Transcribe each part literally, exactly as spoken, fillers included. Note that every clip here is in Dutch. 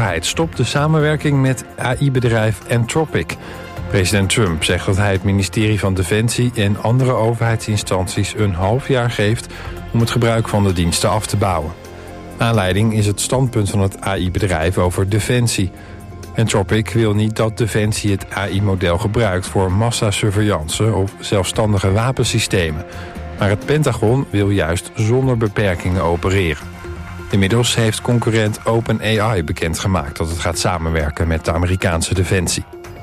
overheid stopt de samenwerking met A I-bedrijf Anthropic. President Trump zegt dat hij het ministerie van Defensie en andere overheidsinstanties een half jaar geeft om het gebruik van de diensten af te bouwen. Aanleiding is het standpunt van het A I-bedrijf over defensie. Anthropic wil niet dat Defensie het A I-model gebruikt voor massasurveillance of zelfstandige wapensystemen. Maar het Pentagon wil juist zonder beperkingen opereren. Inmiddels heeft concurrent OpenAI bekendgemaakt dat het gaat samenwerken met de Amerikaanse Defensie.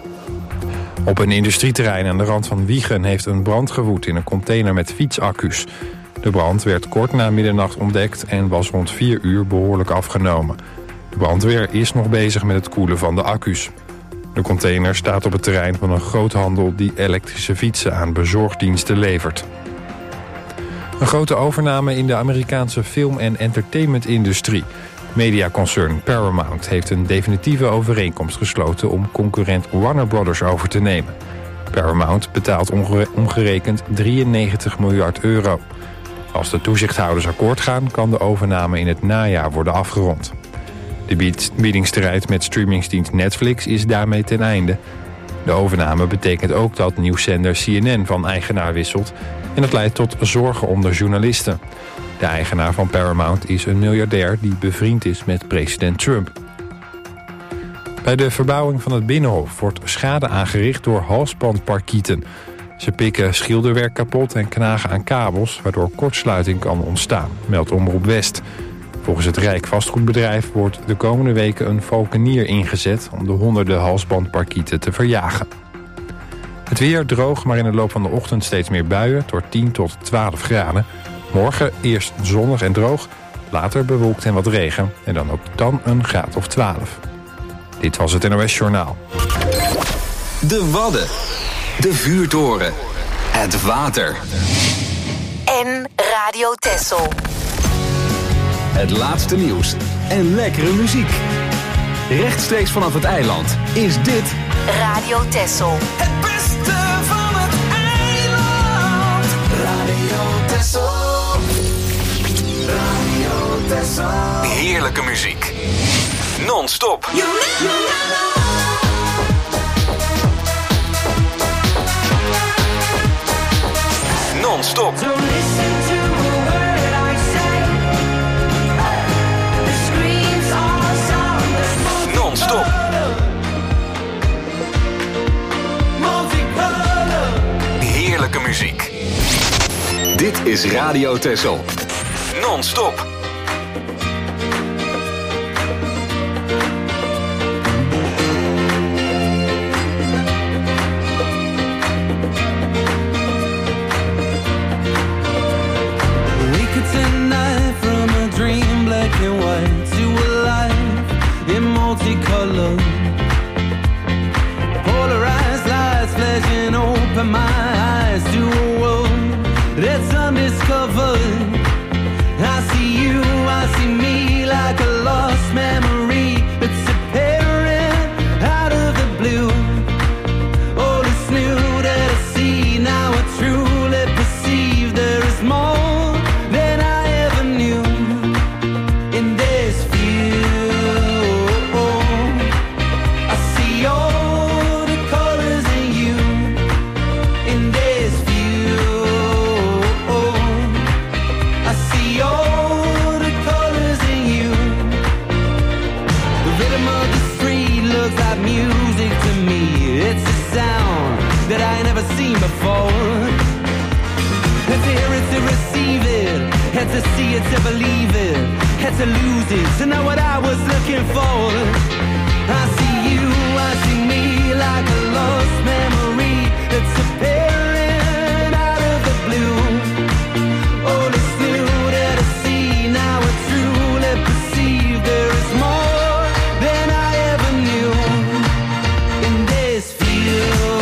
Op een industrieterrein aan de rand van Wijchen heeft een brand gewoed in een container met fietsaccu's. De brand werd kort na middernacht ontdekt en was rond vier uur behoorlijk afgenomen. De brandweer is nog bezig met het koelen van de accu's. De container staat op het terrein van een groothandel die elektrische fietsen aan bezorgdiensten levert. Een grote overname in de Amerikaanse film- en entertainmentindustrie. Mediaconcern Paramount heeft een definitieve overeenkomst gesloten om concurrent Warner Brothers over te nemen. Paramount betaalt omgere- omgerekend drieënnegentig miljard euro. Als de toezichthouders akkoord gaan, kan de overname in het najaar worden afgerond. De bied- biedingsstrijd met streamingsdienst Netflix is daarmee ten einde. De overname betekent ook dat nieuwszender C N N van eigenaar wisselt en dat leidt tot zorgen onder journalisten. De eigenaar van Paramount is een miljardair die bevriend is met president Trump. Bij de verbouwing van het Binnenhof wordt schade aangericht door halsbandparkieten. Ze pikken schilderwerk kapot en knagen aan kabels, waardoor kortsluiting kan ontstaan, meldt Omroep West. Volgens het Rijk Vastgoedbedrijf wordt de komende weken een valkenier ingezet om de honderden halsbandparkieten te verjagen. Het weer droog, maar in de loop van de ochtend steeds meer buien, door tien tot twaalf graden. Morgen eerst zonnig en droog, later bewolkt en wat regen en dan ook dan een graad of twaalf. Dit was het N O S Journaal. De Wadden, de vuurtoren, het water. En Radio Texel. Het laatste nieuws en lekkere muziek. Rechtstreeks vanaf het eiland is dit Radio Texel. Het beste van het eiland. Radio Texel. Radio Texel. heerlijke muziek. Non-stop. Non-stop. Non-stop. Heerlijke muziek. Dit is Radio Texel. Non-stop. Black and white to a life in multicolor. Polarized lights flashing open my eyes to a world that's undiscovered. I see you, I see me like a lost memory that's appearing out of the blue. All is new that I see, now I truly perceive there is more than I ever knew. That I never seen before. Had to hear it to receive it, had to see it to believe it, had to lose it to know what I was looking for. I see you, I see me like a lost memory that's appearing out of the blue. All is new that I see, now I truly perceive there is more than I ever knew in this field.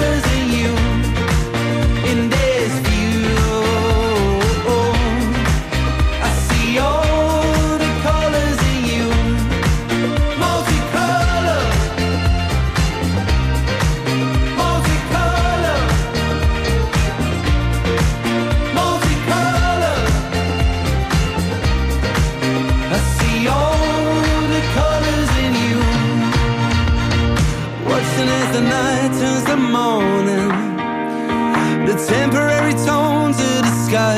I the morning, the temporary tones of the sky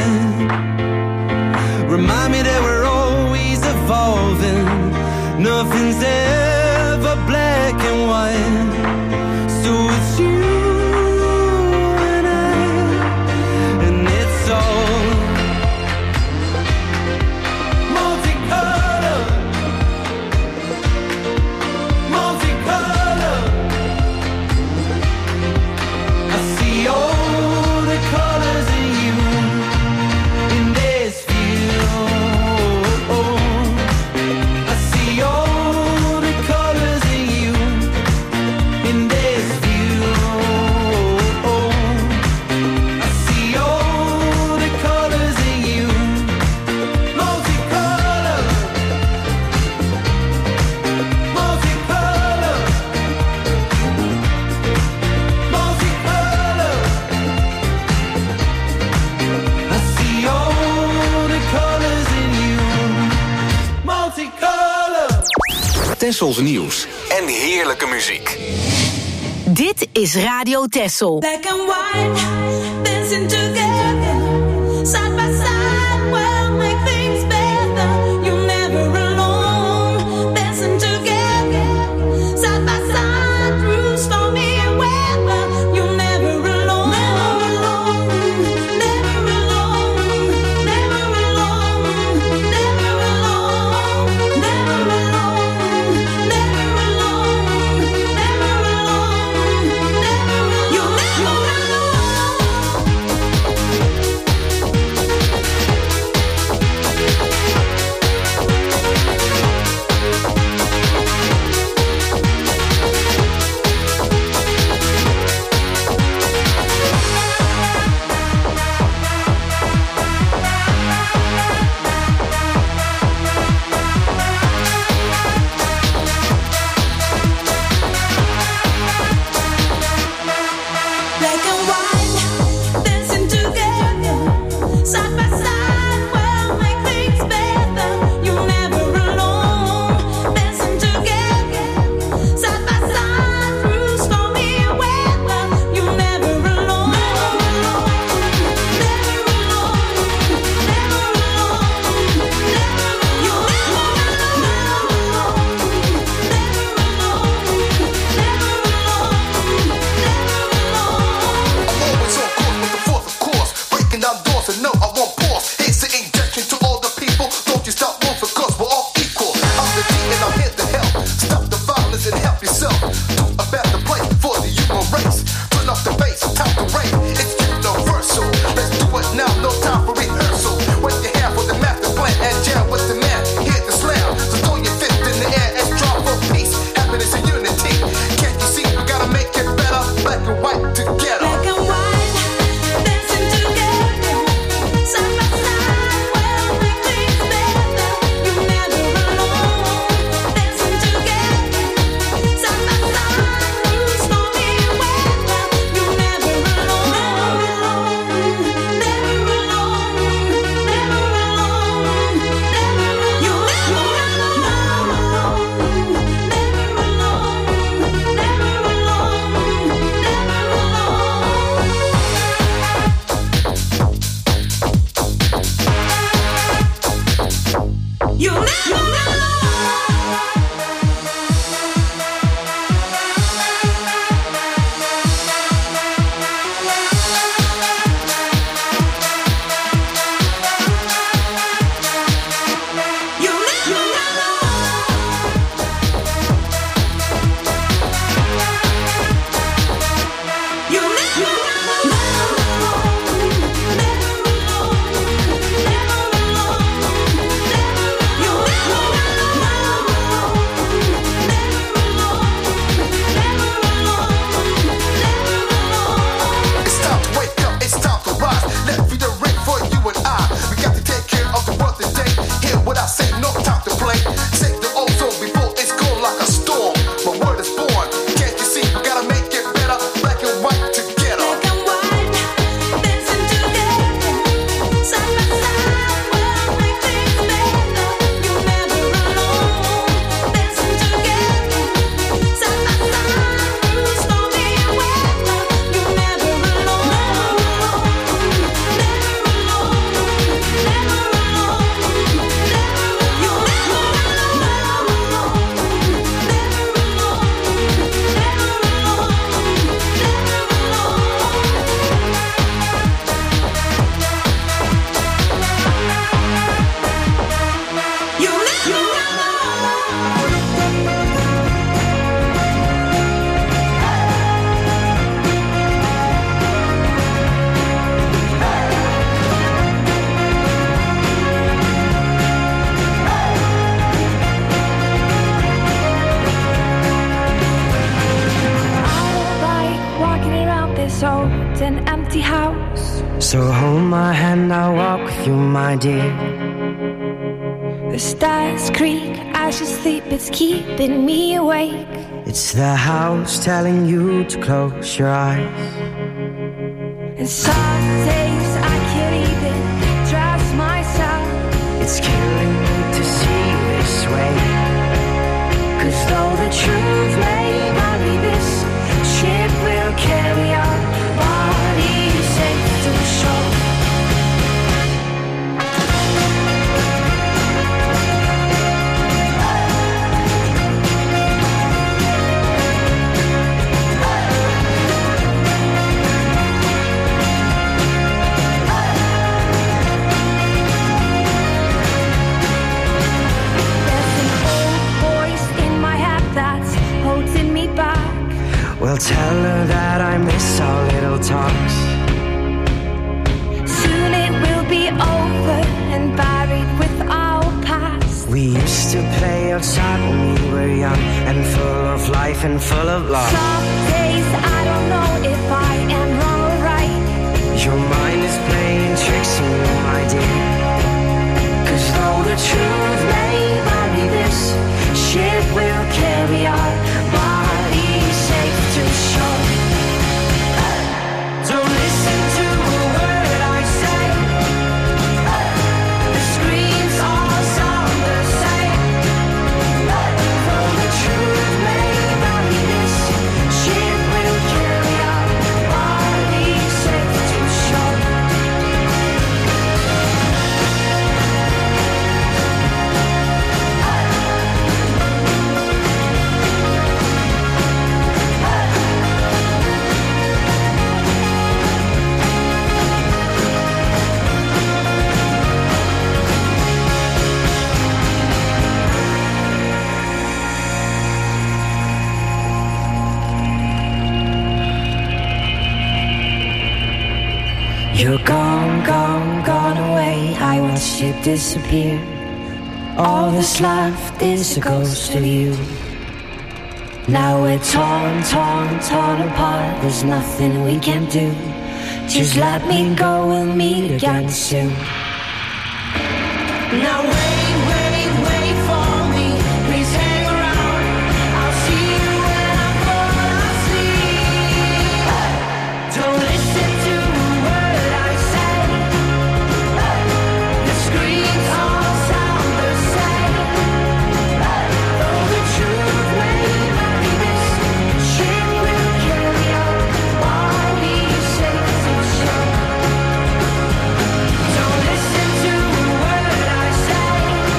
remind me that we're always evolving. Nothing's ever black and white. So it's you and I, and it's all multicolor, multicolor. I see all the colors in you in this view. I see all the colors in you in this view. I see all the colors in you, multicolor, multicolor, multicolor. I see all the colors in you, multicolor. Tessels nieuws en heerlijke muziek. Dit is Radio Tessel. Black and white, dancing together, side by side, we'll make things better. You're never alone, dancing together, side by side, through stormy weather. You're never alone, never alone, never alone, never alone, never alone, never alone, never alone, never alone, never alone. You're never Black and white, dancing together, side by side, we'll make things better. You're never alone, dancing together, side by side, through stormy weather. You're never alone, never alone, never alone, never alone, never alone. You're never alone, never alone, never alone, never alone. I'm always on course with the fourth, of course. Breaking down doors and no, I won't pause. Here's the injection to all the people. Don't you stop moving, cause we're all equal. I'm the G and I'm here to help. Stop the violence and help yourself. Do a better place for the human race. Turn off the bass, time to rain. It's universal. Let's do it now, no time for rehearsal. Wave your hand for the master plan and jam with the man. Hear the slam. So throw your fist in the air and strive for peace, happiness and unity. Can't you see we gotta make it better? Black and white together. Black and white, dancing together, side by side, we'll make things better. You're never alone, dancing together, side by side, through stormy weather. You're never alone, never alone, never alone, never alone, never alone. You're never alone, never alone, never alone, never alone, never alone. You never You never You never You So hold my hand, I'll walk with you, my dear. The stars creak as you sleep, it's keeping me awake. It's the house telling you to close your eyes. And some days I can't even trust myself. It's killing me to see you this way. Cause though the truth may vary, this ship will carry our bodies safe to shore. Well, tell her that I miss our little talks. Soon it will be over and buried with our past. We used to play outside when we were young and full of life and full of love. Some days I don't know if I am wrong or right. Your mind is playing tricks on you, my dear. Cause though the truth may vary, this ship will carry our bodies safe to shore. Don't listen to a word I say. The screams all sound the same. Though the truth may vary, this ship will carry our bodies safe to shore. You're gone, gone, gone away. I watched you disappear. All that's left is a ghost of you. Now we're torn, torn, torn apart. There's nothing we can do. Just let me go, we'll meet again soon. Now wait, wait, wait for me. Please hang around. I'll see you when I fall asleep. Don't listen to a word I say. The screams all sound the same. Though the truth may vary, this ship will carry our bodies safe to shore. Don't listen to a word I say.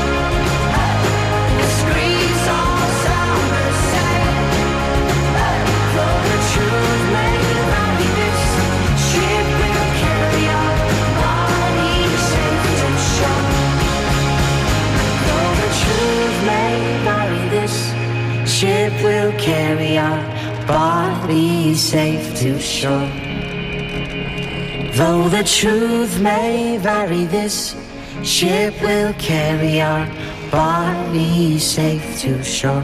The screams all sound the same. Though the truth may vary, this ship will carry our bodies safe to shore. Though the truth may vary, this ship will carry our bodies safe to shore. Though the truth may vary, this ship will carry our bodies safe to shore.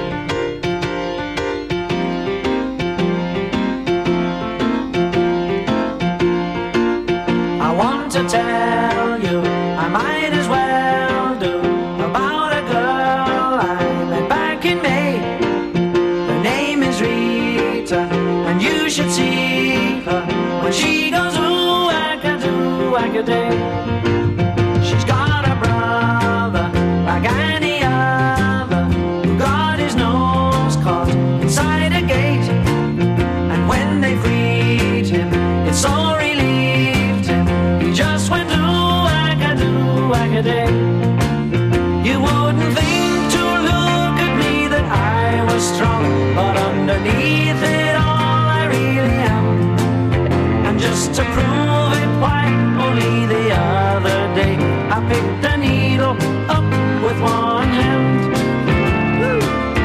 I want to tell you, I might as well do, about a girl I met back in May. Her name is Rita, and you should see her when she goes ooh, whack-a-doo, whack-a-day. She's got a brother like any other, who got his nose caught inside a gate. And when they freed him, it so relieved him. He just went ooh, whack-a-doo, whack-a-day. You wouldn't think to look at me that I was strong, but underneath it all I really am. And just to prove it, why, only the other day I picked a needle up with one hand. Woo.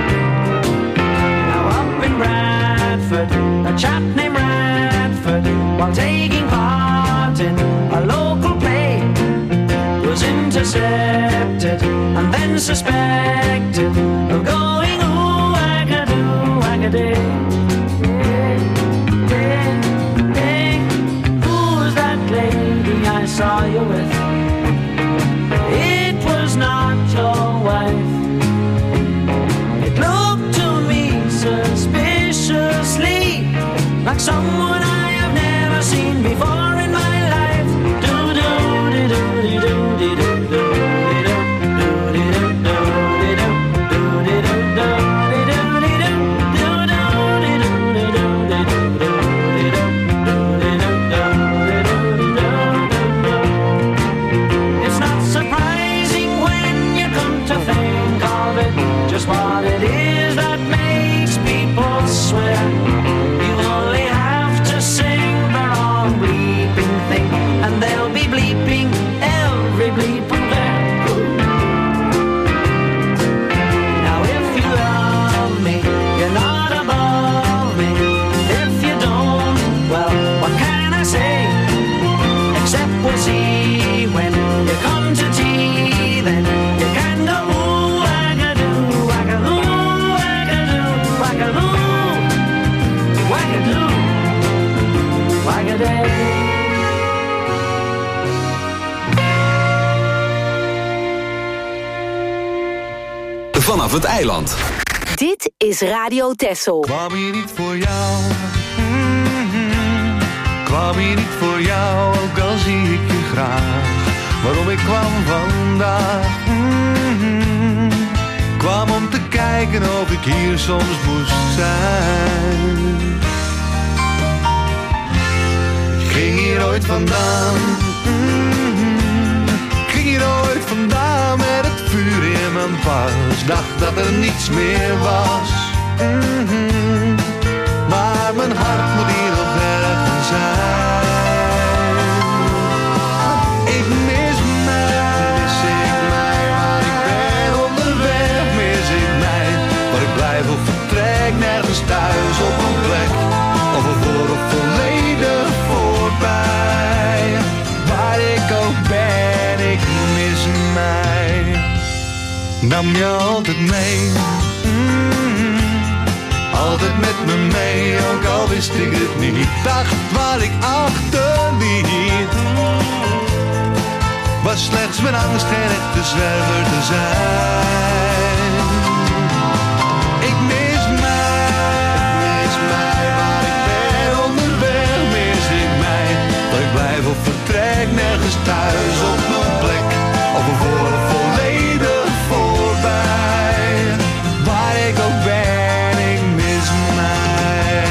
Now up in Bradford, a chap named Radford, while taking part in a local play, was intercepted and then suspected of going ooh, whack-a-doo, whack-a-day. Hey, hey, hey, who's that lady? saw you with, it was not your wife. It looked to me suspiciously like someone I have never seen before in my life. Do do do do do do do do. What it is that makes people swear. You only have to sing their own bleeping thing, and they'll be bleeping every bleeping there. Now if you love me, you're not above me. If you don't, well, what can I say? Except we'll see when you come to tea, then you can go. Vanaf het eiland. Dit is Radio Texel. Kwam hier niet voor jou. Mm-hmm. Kwam hier niet voor jou, ook al zie ik je graag. Waarom ik kwam vandaag. Mm-hmm. Kwam om te kijken of ik hier soms moest zijn. Ik ging hier ooit vandaan. Mm-hmm. Ik ging hier ooit vandaan met het vuur in mijn pas. Dacht dat er niets meer was. Mm-hmm. Maar mijn hart moet hier nog ergens zijn. Ik mis mij, mis ik mij. Waar ik ben onderweg, mis ik mij. Waar ik blijf of vertrek, nergens thuis op een plek. Of ervoor of volledig voorbij. Waar ik ook ben, ik mis mij. Nam je altijd mee, mm-hmm. Altijd met me mee, ook al wist ik het niet. Dacht wat ik achterliet was slechts mijn angst geen echte zwerver te zijn. Ik mis mij, mis mij, waar ik ben onderweg, mis ik mij. Dat ik blijf of vertrek, nergens thuis op mijn plek. Of ervoor of volledig voorbij. Waar ik ook ben, ik mis mij.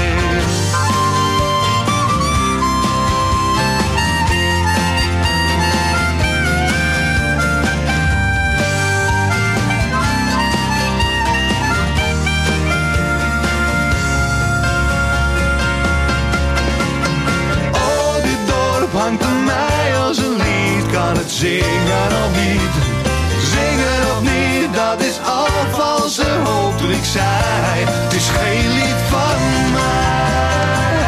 Oh, dit dorp hangt aan mij als een lied. Kan het zingen of niet? Zingen of niet, dat is al valse hoop toen ik zei. Het is geen lied van mij.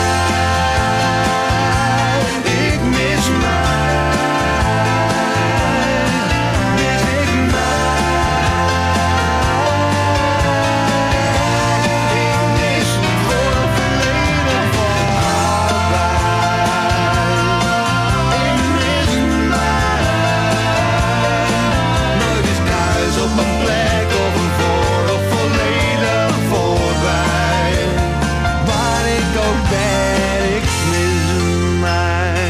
Ik mis mij. Mis ik mij. Ik mis voor verleden van allebei. Ik mis mij. Nooit is thuis op een plek of een voor of volledig voorbij. Waar ik ook ben, ik mis mij.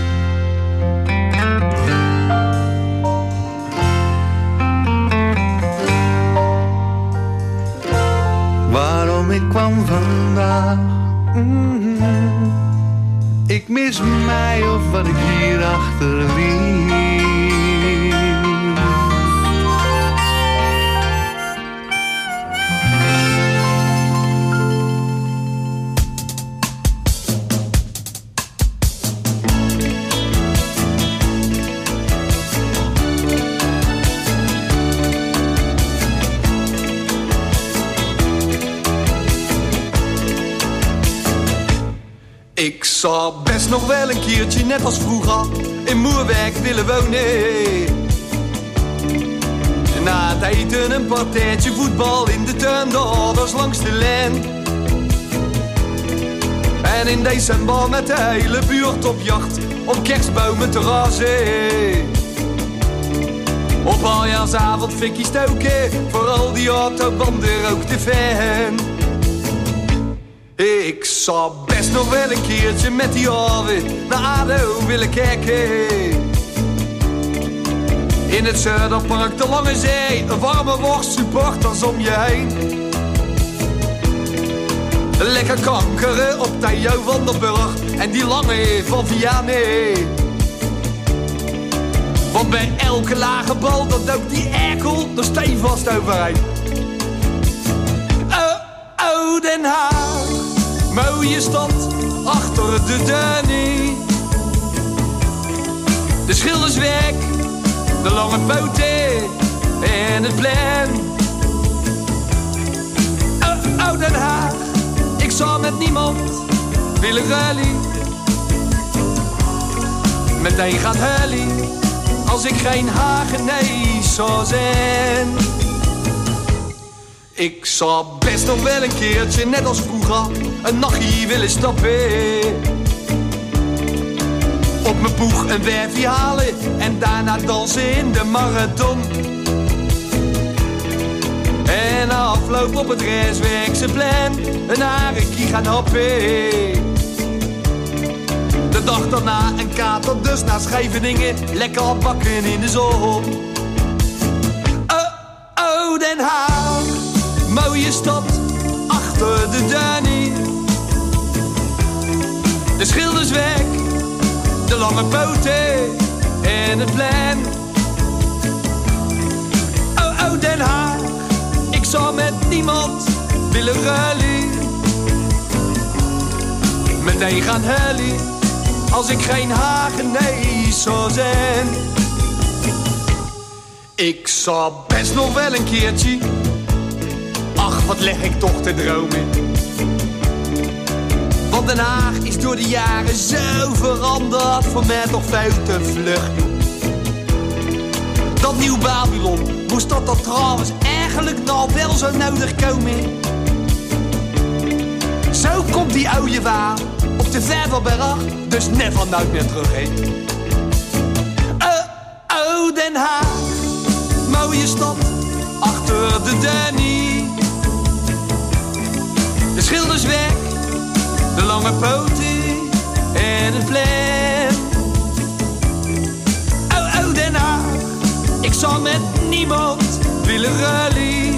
Waarom ik kwam vandaag. Mm-hmm. Ik mis mij of wat ik hier achterliet. Ik zou best nog wel een keertje, net als vroeger, in Moerwijk willen wonen. Na het eten een partijtje voetbal in de tuin, de ouders langs de lijn. En in december met de hele buurt op jacht, op kerstbomen te razen. Op aljaarsavond fikkie stoken, voor al die autobanden rook de fan. Ik zou best nog wel een keertje met die alweer naar ADO willen kijken. In het Zuiderpark, de Lange Zee, een warme worst, supporters om je heen. Lekker kankeren op Theo van der Burg en die lange van Vianney. Want bij elke lage bal, dat dook die erkel er stevast overheen. Oh, oh, Den Haag, mooie stad, achter de Dunny. De Schildersweg, de lange poten en het plein. Oh, oh, Den Haag, ik zou met niemand willen rally. Meteen gaat hully, als ik geen Hagenees zou zijn. Ik zou best nog wel een keertje, net als vroeger, een nachtje willen stappen. Op mijn boeg een werfje halen en daarna dansen in de marathon. En na afloop op het restwerkse plan een harekie gaan happen. De dag daarna een kater, dus naar Scheveningen, lekker bakken in de zon. Oh, oh, Den Haag, mooie stad, achter de Dunny. De Schildersweg, de lange poten en het plein. Oh, oh, Den Haag, ik zou met niemand willen rally. Meteen gaan hully, als ik geen Hagenees zou zijn. Ik zou best nog wel een keertje, ach wat leg ik toch te dromen. Want Den Haag is door de jaren zo veranderd, voor mij toch veel te vlug. Dat nieuw Babylon, moest dat er trouwens eigenlijk nou wel zo nodig komen? Zo komt die oude waar op de Vervelberg, dus never nooit meer terug heen. Oh, oh, Den Haag, mooie stad, achter de Dunny. De Schildersweg, de lange poten en het plein. Oh, oh, Den Haag, ik zou met niemand willen rally.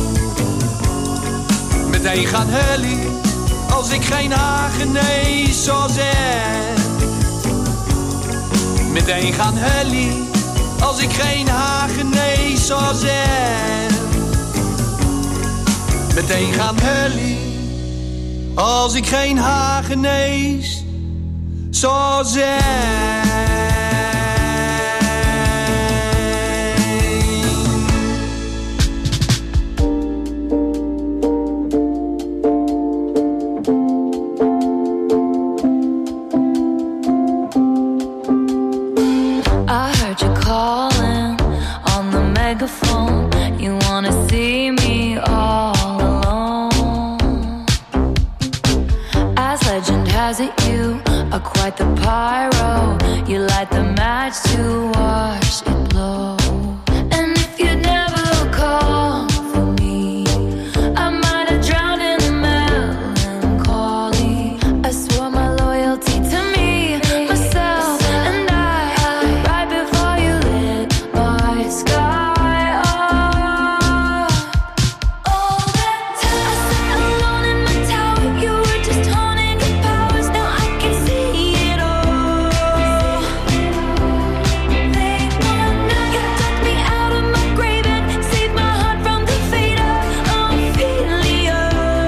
Meteen gaan hully, als ik geen Hagenees zou zijn. Meteen gaan hully, als ik geen Hagenees zou zijn. Meteen gaan hully, als ik geen Hagenees zou zijn. I heard you calling on the megaphone. You wanna see me all alone. As legend has it, you are quite the pyro. You light the match to watch it blow. And if you'd never call for me, I might have drowned in the melancholy. I swore my loyalty to me, myself, and I, right before you lit my sky up. All that time I sat alone in my tower, you were just honing your powers. Now I can see it all. They want you took me out of my grave and saved my heart from the fate of Ophelia.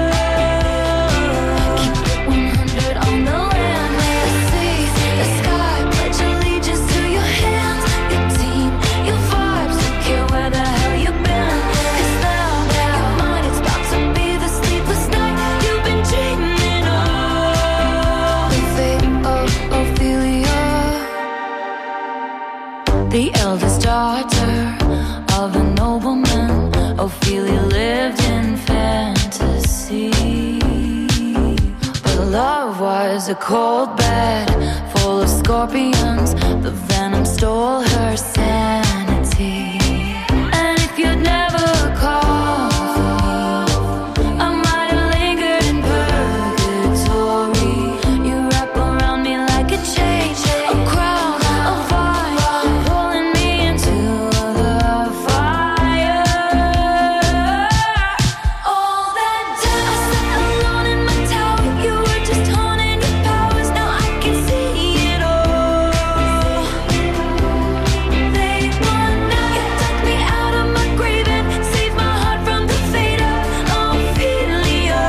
Keep it one hundred on the land, may I see the sky, pledge allegiance to your hands, your team, your vibes, don't care where the hell you've been. 'Cause now you're mine, it's about to be the sleepless night you've been dreaming of. The fate of Ophelia, the eldest daughter of a nobleman. Ophelia lived in fantasy, but love was a cold bed full of scorpions. The venom stole her sanity. And if you'd never called for me, I might have lingered in purgatory. You wrap around me like a chain, a crown, a vine, pulling me into the fire. All that time I sat alone in my tower, you were just honing your powers. Now I can see it all. They want now. You took me out of my grave and saved my heart from the fate of Ophelia.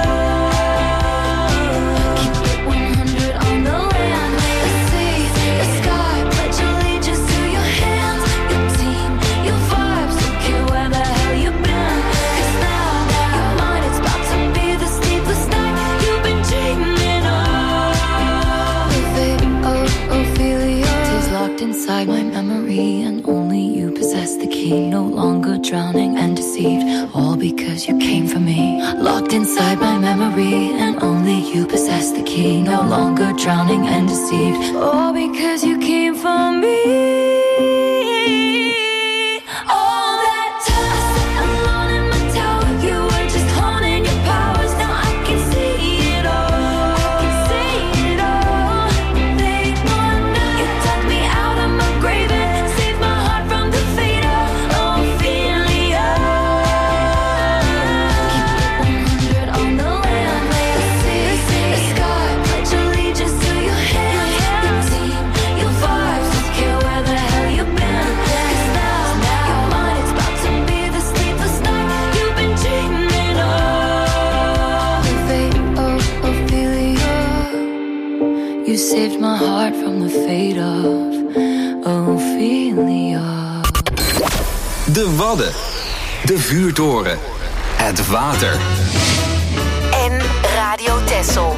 Keep it one hundred on the land, the sea, the sky. Pledge allegiance to your hands, your team, your vibes. Don't care where the hell you've been. 'Cause now your mind is about to be the sleepless night you've been dreaming of. The fate of Ophelia is locked inside my memory, and only you possess the key. No longer drowning and deceived, all because you came for me. Locked inside my memory, and only you possess the key. No longer drowning and deceived, all because you came for me. All that time I sat alone in my tower, you were just honing your powers. Now I can see it all. I can see it all. They want now. You took me out of my grave and saved my heart from the fate of Ophelia. Keep it one hundred on the land, the sea, the sky. Pledge allegiance to your hands, your team, your vibes. Don't care where the hell you've been. 'Cause now your mind is about to be the sleepless night you've been dreaming of. The fate of Ophelia. You saved my heart from the fate of Ophelia. De Wadden. De vuurtoren. Het water. En Radio Texel.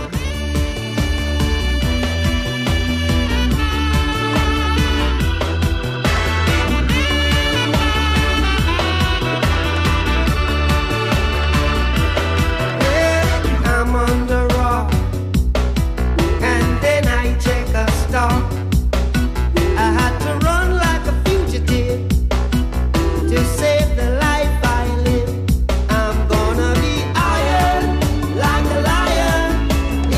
I'm on the rock, and then I take a stop. I had to run like a fugitive to save the life I live. I'm gonna be iron like a lion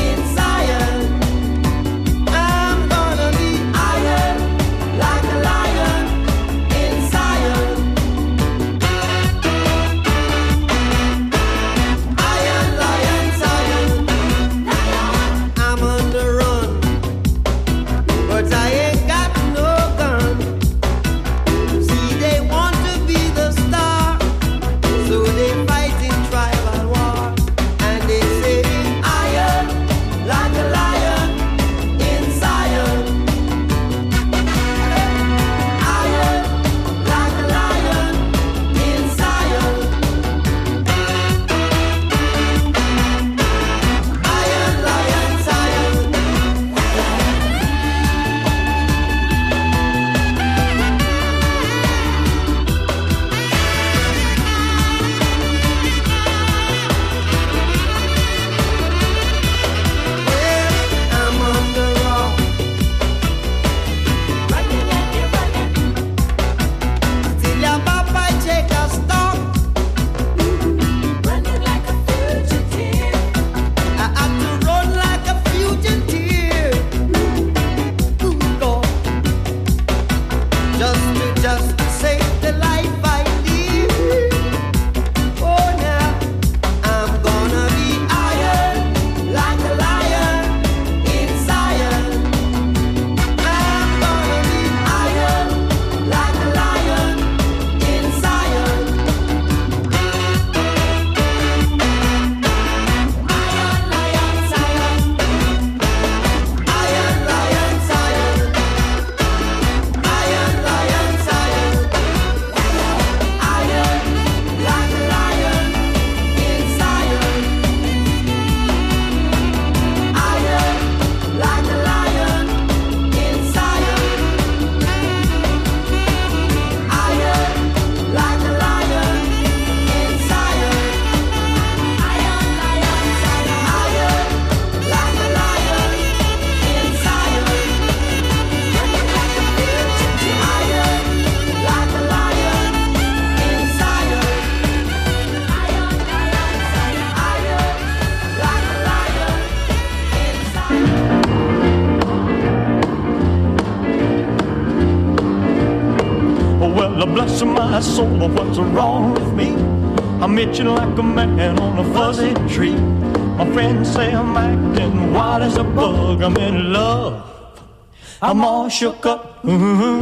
depths of my soul of what's wrong with me. I'm itching like a man on a fuzzy tree. My friends say I'm acting wild as a bug. I'm in love. I'm all shook up. Mm-hmm.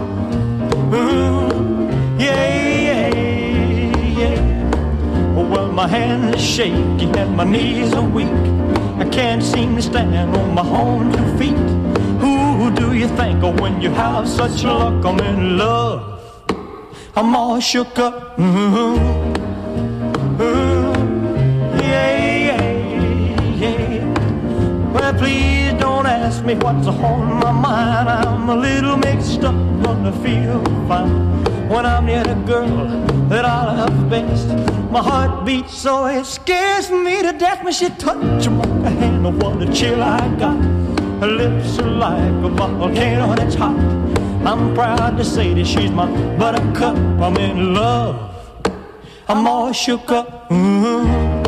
Mm-hmm. Yeah, yeah, yeah. Well, my hands are shaky and my knees are weak. I can't seem to stand on my own two feet. Who do you think of when you have such luck? I'm in love. I'm all shook up. Mm-hmm. Mm-hmm. Yeah, yeah, yeah. Well, please don't ask me what's on my mind. I'm a little mixed up, but I feel fine when I'm near the girl that I love best. My heart beats so it scares me to death when she touches my hand. Oh, what a chill I got. Her lips are like a volcano that's hot. I'm proud to say that she's my buttercup. I'm in love. I'm all shook up. Mm-hmm.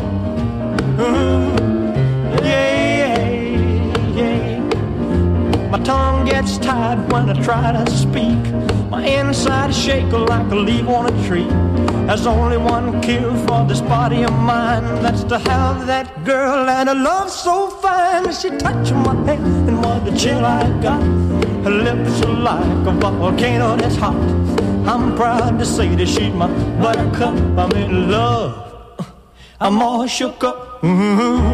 Mm-hmm. Yeah, yeah, yeah. My tongue gets tied when I try to speak. My inside is shaking like a leaf on a tree. There's only one cure for this body of mine. That's to have that girl and a love so fine. She touched my hand and what a chill I got. Her lips are like a volcano that's hot. I'm proud to say that she's my buttercup. I'm in love. I'm all shook up. Mm-hmm.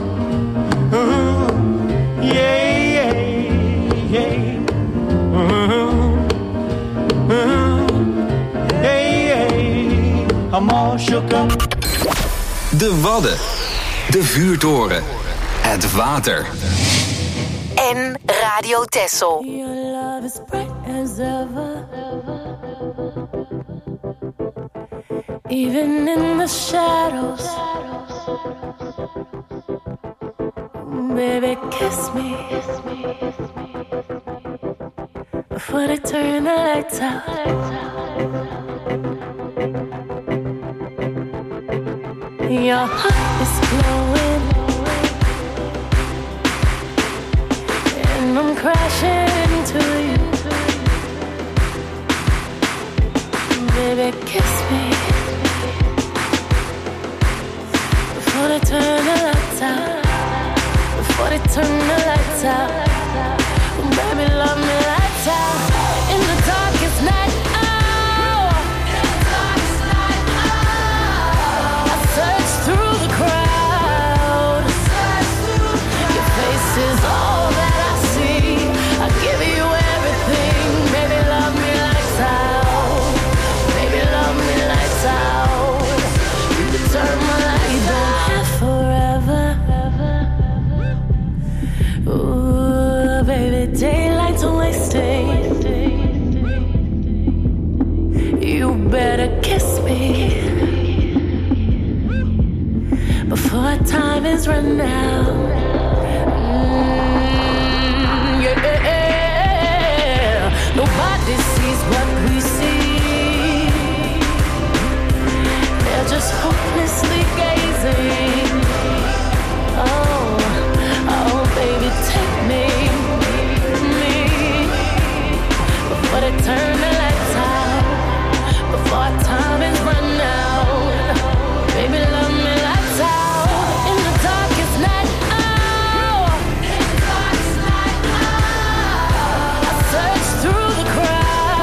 Mm-hmm. Yeah, yeah, yeah. Mm-hmm. Mm-hmm. Yeah, yeah. I'm all shook up. De Wadden. De vuurtoren. Het water. En Radio Texel. Your love is bright as ever. Even in the shadows. Baby, kiss me before they turn the lights out. Your heart is glowing, and I'm crashing into you. Baby, kiss me before they turn the lights out. Before they turn the lights out. Baby, love me lights out. In the darkest night. Oh, in the darkest night. Oh, I search through the crowd. Search through the crowd. Your face is all that I see. I give you everything. Baby, love me lights out. Baby, love me lights out. You can turn my lights out forever. Ooh, baby, daylight's wasting. You better kiss me before time is run out. Mm, yeah, nobody sees what we see. They're just hopelessly gazing. Oh, oh, baby, take me, me, before they turn the lights out, before time is run out. Baby, love me lights out. In the darkest night. Oh, in the darkest night. Oh, I search through the crowd.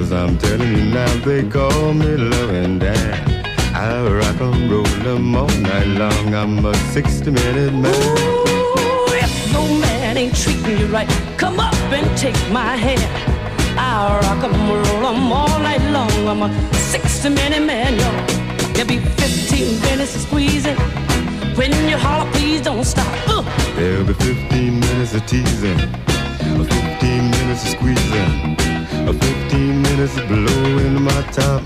'cause I'm telling you now, they call me loving dad. I rock and roll them all night long. I'm a sixty-minute man. Ooh, if no man ain't treating you right, come up and take my hand. I rock and roll them all night long. I'm a sixty-minute man, y'all. There'll be fifteen minutes of squeezing. When you holler, please don't stop. Uh. There'll be fifteen minutes of teasing, fifteen minutes of squeezing, fifteen minutes of blowing my top.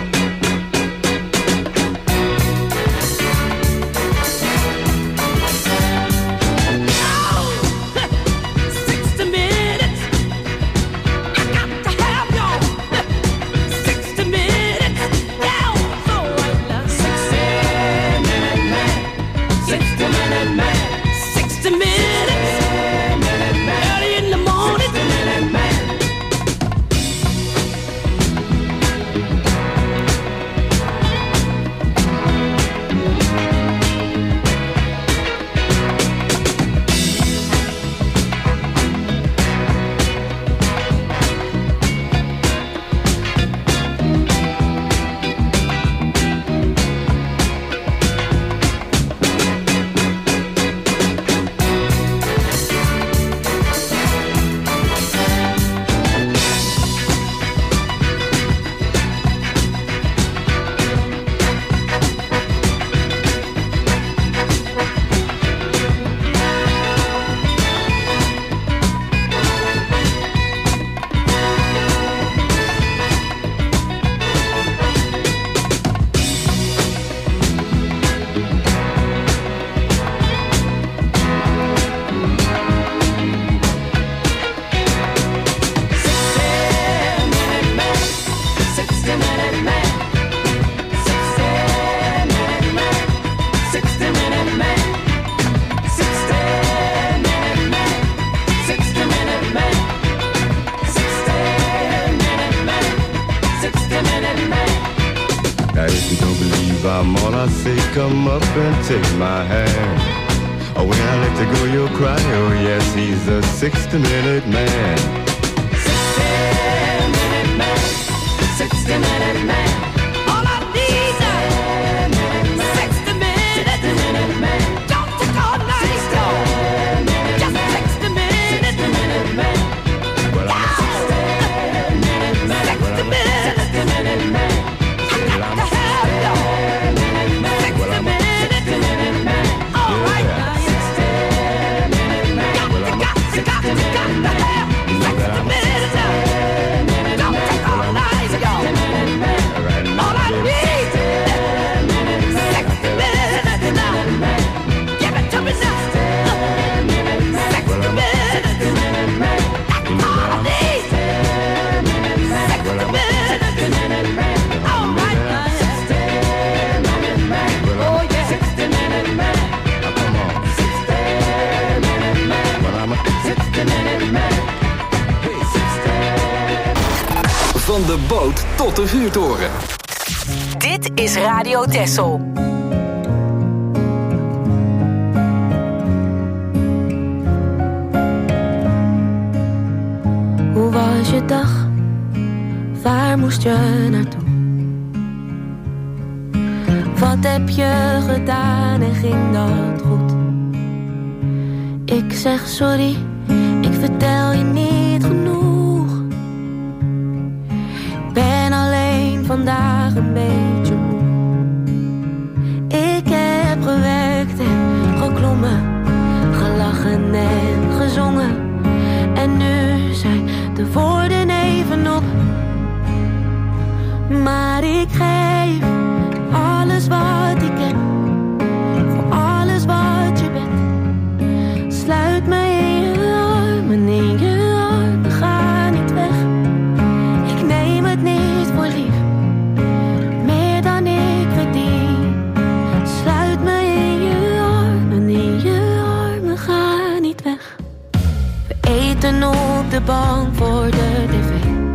Come up and take my hand. Oh, when I let you go, you'll cry. Oh, yes, he's a sixty-minute man. sixty-minute man, sixty-minute man. All I need is sixty minutes. Don't take all night, just sixty minutes. Well, I'm a sixty-minute man. sixty minutes. I got to have you. Van de boot tot de vuurtoren. Dit is Radio Texel. Hoe was je dag? Waar moest je naartoe? Wat heb je gedaan en ging dat goed? Ik zeg sorry, ik vertel je niet genoeg. Ik ben alleen vandaag een beetje moe. Ik heb gewerkt en geklommen, gelachen en gezongen. En nu zijn de woorden even op. Maar ik geef alles wat ik heb, voor alles wat je bent. Sluit me in je armen, in je armen, ga niet weg. Ik neem het niet voor lief, meer dan ik verdien. Sluit me in je armen, in je armen, ga niet weg. We eten op de bank voor de tv.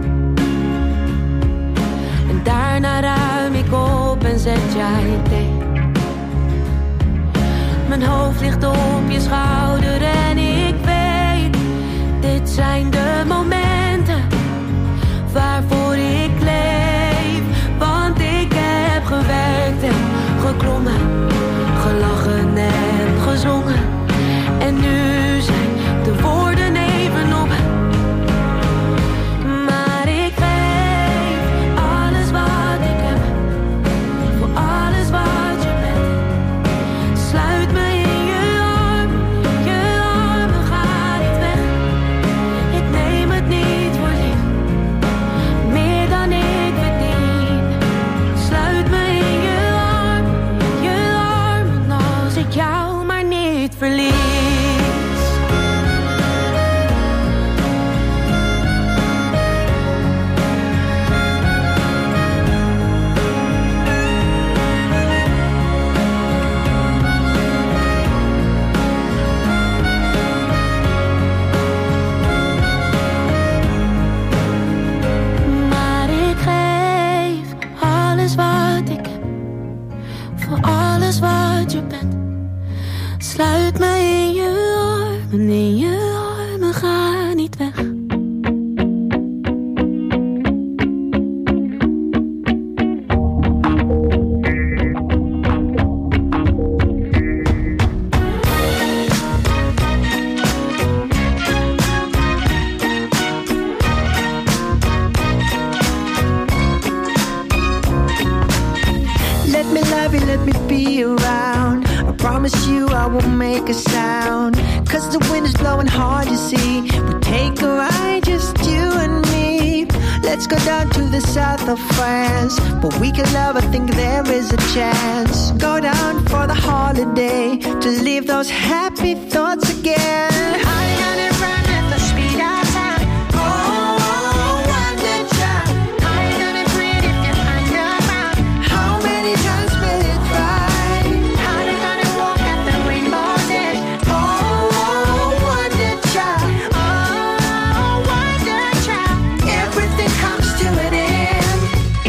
En daarna ruim ik op en zet jij thee. Mijn hoofd ligt op je schouder en ik weet, dit zijn de momenten waarvoor ik Cause the wind is blowing hard, you see. We take a ride, just you and me. Let's go down to the south of France, but we can love, I think there is a chance. Go down for the holiday, to leave those happy thoughts again. I'm gonna run at the speed of sound. Oh, wonder child. I'm gonna breathe if you're underground. How many times will it try? How they gonna walk at the rainbow's edge? Oh, wonder child. Oh, wonder child. Everything comes to an end.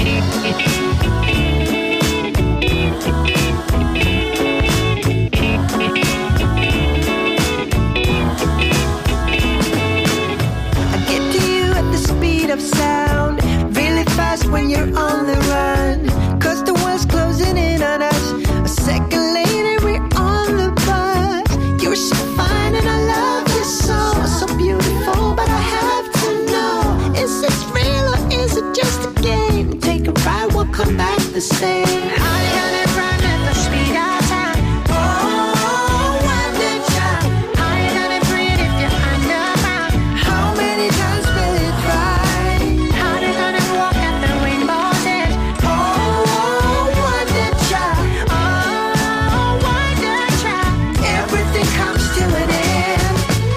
I get to you at the speed of sound, really fast when you're on the run. Cause the world's closing in on us. A second later we're on the bus. You're so fine and I love you so, so beautiful. But I have to know, is this real or is it just a game? Take a ride, we'll come back the same. I'm gonna run at the speed of sound. Oh, wonder child. I'm gonna breathe if you're underground. How many times will it try? How they gonna walk at the rainbow's edge? Oh, wonder child. Oh, wonder child. Everything comes to an end.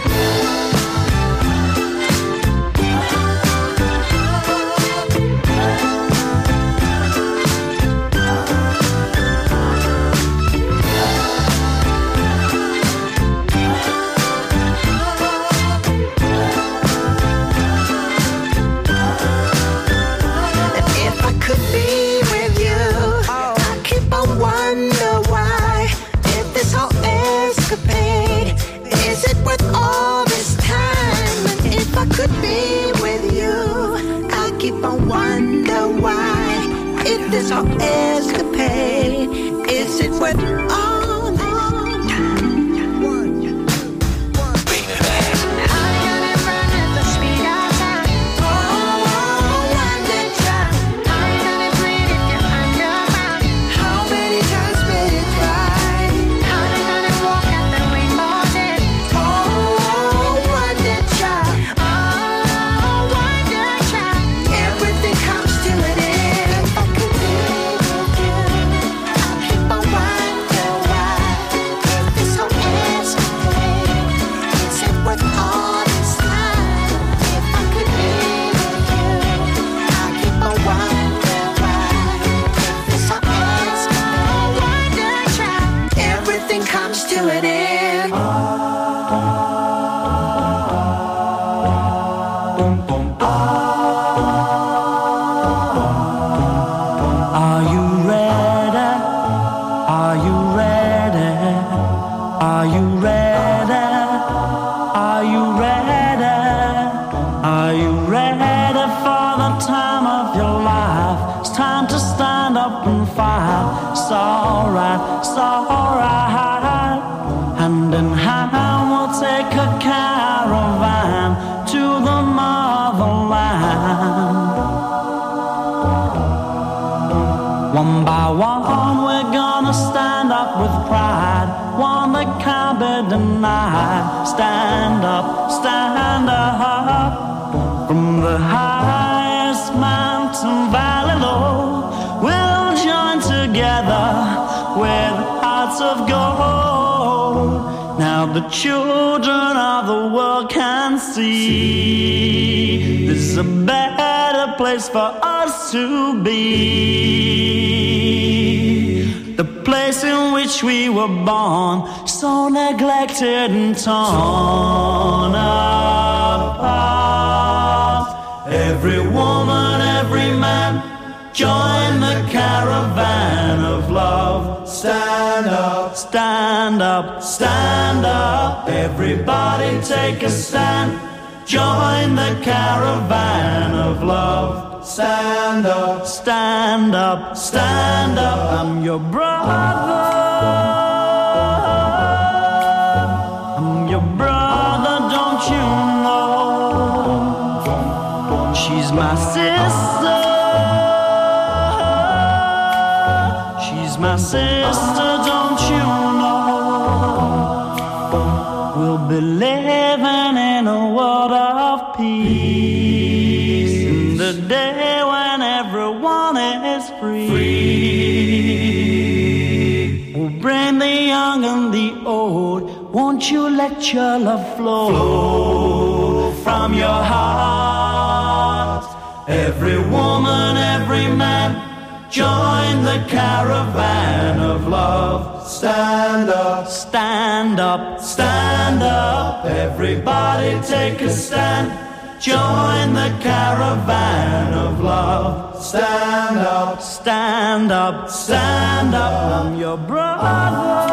And if I could be with you, I keep on wonder why. If this whole escapade, is it worth all this time? And if I could be with you, I keep on wonder why. If this whole escapade, is it worth all this time? I'm gonna run at the speed of sound. Oh, wonder child. I'm gonna breathe if you're underground. How many times will it try? How they gonna walk at the rainbow's edge? Oh, wonder child. Oh, wonder child. Everything comes to an end. If I could be with you, I'll keep on wonder why. If this whole escapade, is it worth all this time? If I could be with you, I'll keep on wonder why. If this whole escapade, wonder child, everything comes to an end. Are you ready? Are you ready? Are you ready? Are you ready? Are you ready for the time of your life? It's time to stand up and fight. It's alright, it's alright. Hand in hand we'll take a caravan to the motherland. One by one we're gonna stand up with pride, one that can't be denied. Stand up, stand up. From the highest mountain valley low, we'll join together with hearts of gold. Now the children of the world can see there's a better place for us to be. The place in which we were born, so neglected and torn apart. Every woman, every man, join the caravan of love. Stand up, stand up, stand up. Everybody take a stand. Join the caravan of love. Stand up, stand up, stand up. I'm your brother. I'm your brother, don't you know? She's my sister. She's my sister, don't you know? We'll be living in a world of peace. In the day when everyone is free. free. We'll bring the young and the old. Won't you let your love flow, flow from your heart? Every woman, every man, join the caravan of love. Stand up, stand up, stand up. Everybody take a stand. Join the caravan of love. Stand up, stand up, stand up. I'm your brother.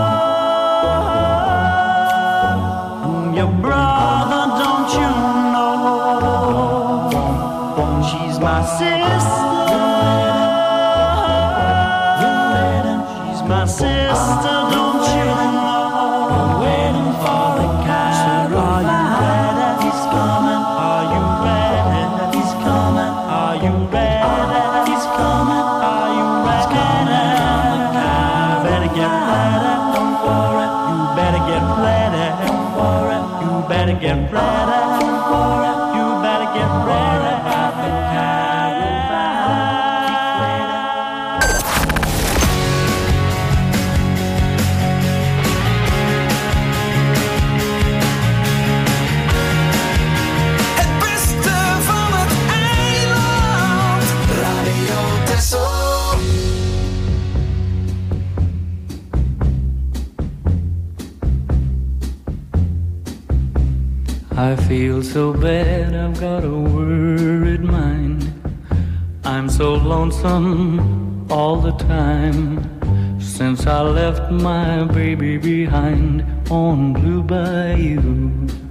I'm your brother, don't you know? She's my sister. My sister, don't you know? I'm waiting for the caravan. Are you ready? He's coming. Are you ready? He's coming. Are you ready? He's coming. Are you ready? Better get ready. Don't worry. You better get ready. Don't worry. You better get ready. Don't worry. You better get ready. The I feel so bad, I've got a worried mind. I'm so lonesome all the time since I left my baby behind on Blue Bayou.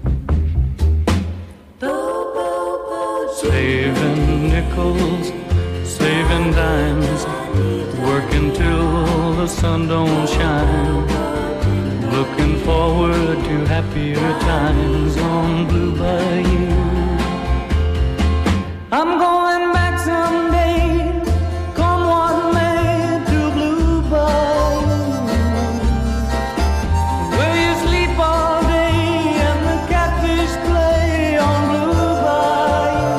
Saving nickels, saving dimes, working till the sun don't shine. Looking forward to happier times on Blue Bayou. I'm going back someday, come what may, to Blue Bayou, where you sleep all day and the catfish play on Blue Bayou.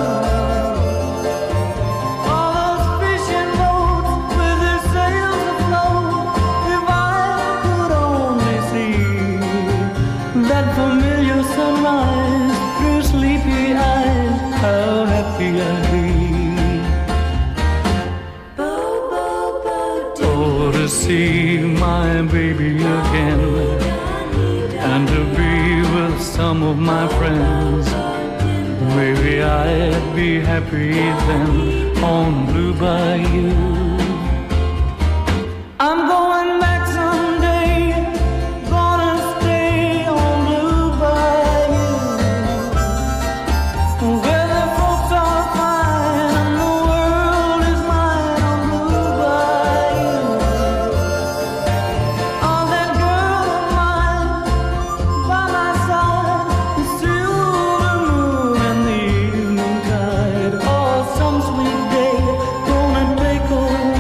All those fishing boats with their sails afloat, if I could only see that familiar sunrise through sleepy eyes, how happy I'd be. Oh, to see my baby again and to be with some of my friends. Maybe I'd be happy then on Blue Bayou. I'm going back someday, gonna stay on Blue Bayou, where the folks are fine and the world is mine on Blue Bayou. Oh, that girl of mine by my side, the silver moon and the evening tide. Oh, some sweet day, gonna take her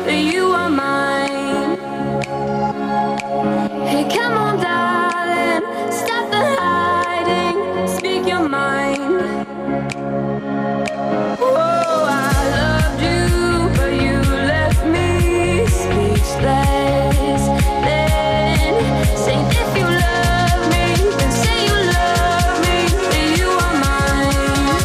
that you are mine. Hey, come on, darling, stop the hiding, speak your mind. Oh, I loved you, but you left me speechless. Then say if you love me, then say you love me, that you are mine.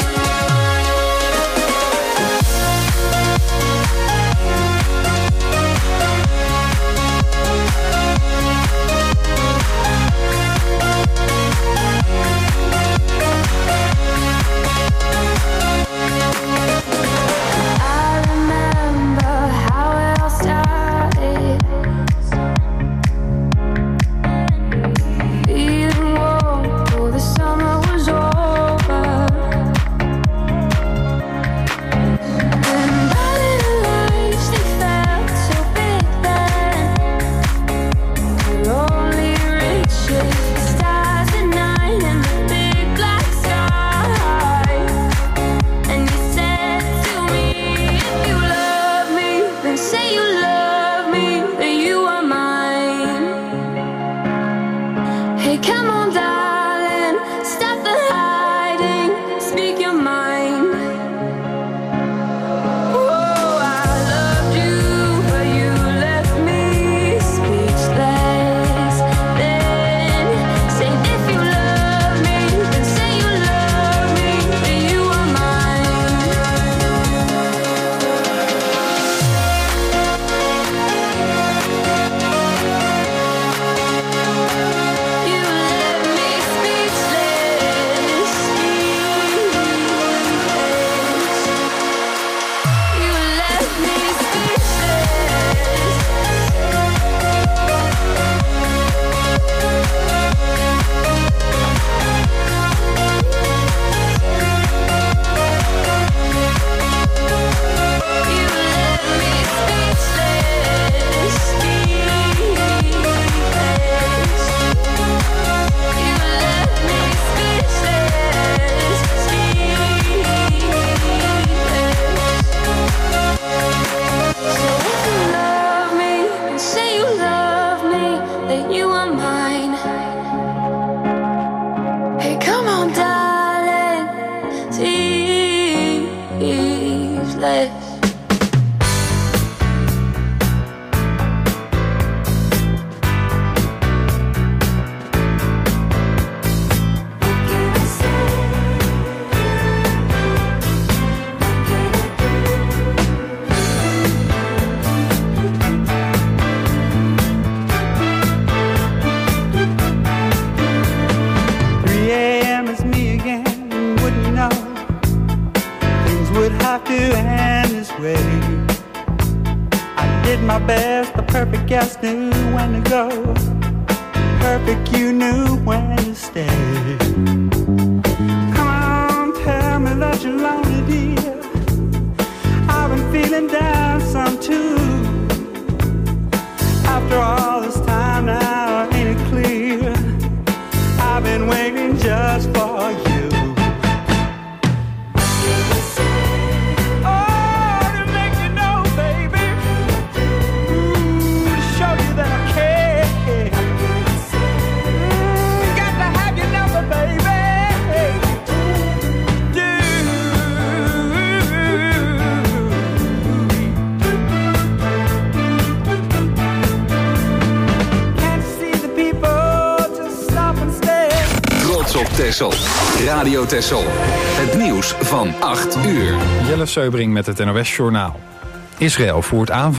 I remember how it all started. Feeling warm though the summer was over. And our little lives, they felt so big then. We're only reaching the stars at night and the big black sky. And you said to me, if you love me, then say you love me, that you are mine. Hey, come on, darling, stop the hiding, speak your mind. Oh, I loved you, but you left me speechless. Then say if you love me, then say you love me, that you are mine. You left me speechless. You left me say you love me, that you are mine. Hey, come on, darling, speechless. three a.m. is me again, wouldn't you know? Things would have to end this way. I did my best, the perfect guest knew when to go. Perfect, you knew when to stay. Come on, tell me that you're lonely, dear. I've been feeling down some too. After all this time now, ain't it clear? I've been waiting just for you. Oh, to make you know, baby. Ooh, to show you that I care. Mm, got to have your number, baby. Do. Can't you see the people just stop and stare? Trots op Texel. Radio Texel. Het nieuws van acht uur. Jelle Seubring met het N O S Journaal. Israël voert aanvallen